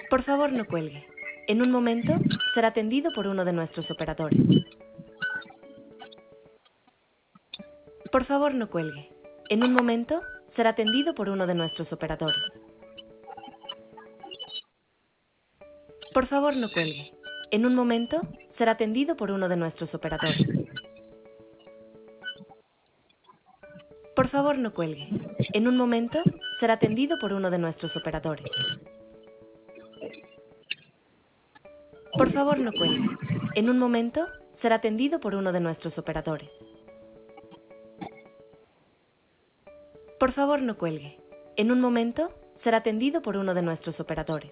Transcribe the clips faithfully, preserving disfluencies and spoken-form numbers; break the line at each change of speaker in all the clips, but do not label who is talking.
Por favor, no cuelgue. En un momento será atendido por uno de nuestros operadores. Por favor, no cuelgue. En un momento será atendido por uno de nuestros operadores. Por favor, no cuelgue. En un momento será atendido por uno de nuestros operadores. Por favor, no cuelgue. En un momento será atendido por uno de nuestros operadores. Por favor, no cuelgue. En un momento será atendido por uno de nuestros operadores. Por favor, no cuelgue. En un momento será atendido por uno de nuestros operadores.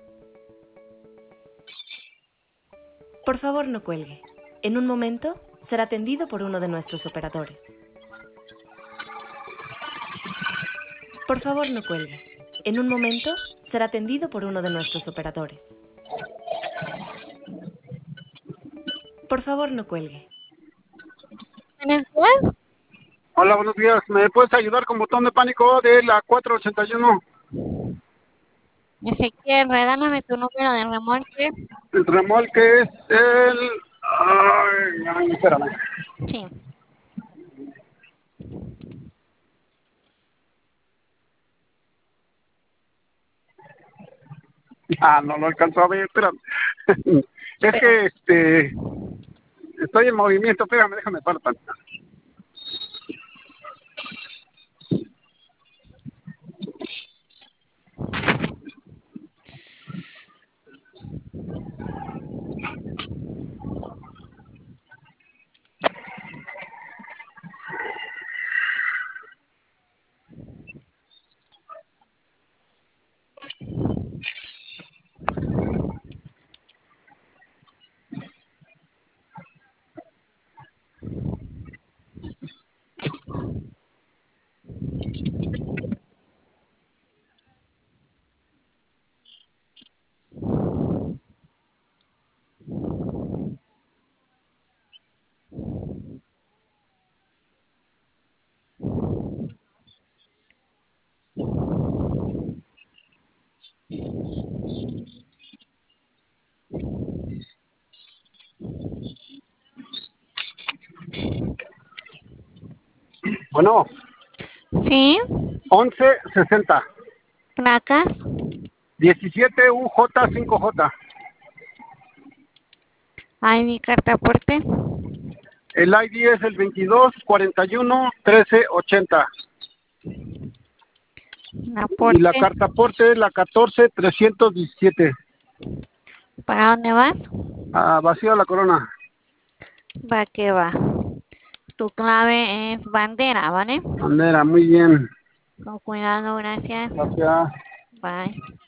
Por favor, no cuelgue. En un momento será atendido por uno de nuestros operadores. Por favor, no cuelgue. En un momento será atendido por uno de nuestros operadores. Por favor, no cuelgue.
Buenos días.
Hola, buenos días. ¿Me puedes ayudar con botón de pánico de la cuatro ochenta y uno?
Ezequiel, regálame tu número de remolque.
El remolque es el... Ay, ay, espérame.
Sí.
Ah, no lo alcanzó a ver, espérame. Es
Espera.
que, este... Estoy en movimiento, espérame, déjame parar tantito. Bueno,
Sí.
once sesenta.
Placas.
diecisiete U J cinco J.
I D, carta aporte.
El I D es el veintidós cuarenta y uno trece ochenta. Y la
Aporte.
carta aporte es la catorce trescientos diecisiete.
¿Para dónde vas?
Ah, vacío la corona.
Va que va. Tu clave es bandera, ¿vale?
Bandera, muy bien.
Con cuidado, gracias.
Gracias.
Bye.